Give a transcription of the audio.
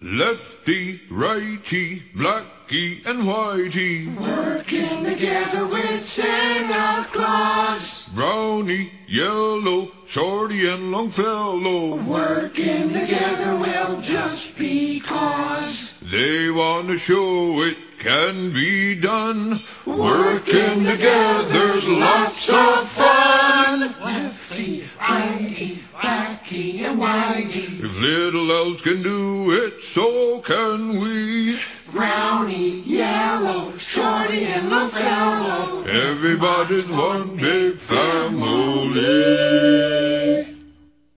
Lefty, righty, blacky, and whitey. Working together with Santa Claus. Brownie, yellow, shorty, and Longfellow. Working together, well, just because. They want to show it can be done. Working together's lots of fun. Lefty, righty, blacky, and whitey. If little elves can do it, so can we. Brownie, yellow, shorty, and Longfellow. Everybody's one